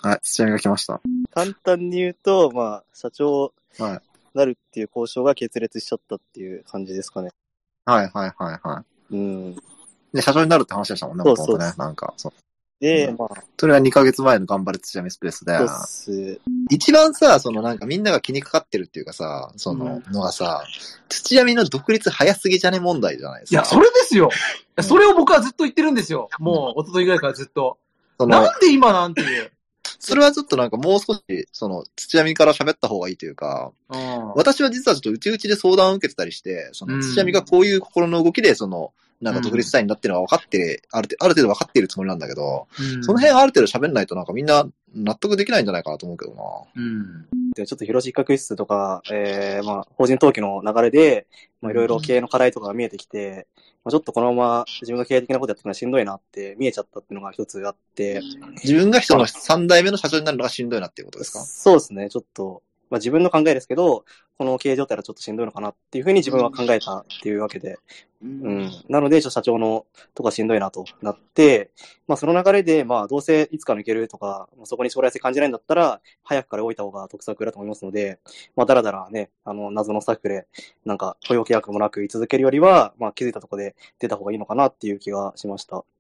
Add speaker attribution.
Speaker 1: はい、土屋が来ました。
Speaker 2: 簡単に言うと、まあ、社長
Speaker 1: はい。
Speaker 2: なるっていう交渉が決裂しちゃったっていう感じですかね。
Speaker 1: はいはいはいは
Speaker 2: うん。
Speaker 1: い。で、社長になるって話でしたもんね、
Speaker 2: そう
Speaker 1: もともとね。
Speaker 2: そうです。
Speaker 1: なんか、そう。
Speaker 2: で、まあ、
Speaker 1: それは2ヶ月前の頑張れ土屋ミスペースで、
Speaker 2: そうっす。
Speaker 1: 一番さ、そのなんかみんなが気にかかってるっていうかさ、そののがさ、土屋美の独立早すぎじゃね問題じゃないですか。
Speaker 3: いや、それですよ。
Speaker 1: うん
Speaker 3: それを僕はずっと言ってるんですよ。もう、一昨日ぐらいからずっと。
Speaker 1: その
Speaker 3: なんで今なんていう。
Speaker 1: それはちょっとなんかもう少し、その、土屋美から喋った方がいいというか、私は実はちょっとうちうちで相談を受けてたりして、その、土屋美がこういう心の動きで、その、なんか独立したいんだっていうのは分かって、ある程度分かっているつもりなんだけど、その辺ある程度喋んないとなんかみんな納得できないんじゃないかなと思うけどな。
Speaker 2: でちょっと広島企画室とか、まあ、法人登記の流れで、まあ、いろいろ経営の課題とかが見えてきて、まあ、ちょっとこのまま自分が経営的なことやっていくのはしんどいなって見えちゃったっていうのが一つあって、
Speaker 1: 自分が人の3代目の社長になるのがしんどいなっていうことですか？
Speaker 2: そうですね、ちょっと、まあ、自分の考えですけど、この経営状態はちょっとしんどいのかなっていうふうに自分は考えたっていうわけで、なので、ちょっと社長のとかしんどいなとなって、まあその流れで、まあどうせいつか抜けるとか、そこに将来性感じないんだったら、早くから動いた方が得策だと思いますので、まあだらだらね、謎のスタッフで、なんか雇用契約もなく居続けるよりは、まあ気づいたところで出た方がいいのかなっていう気がしました。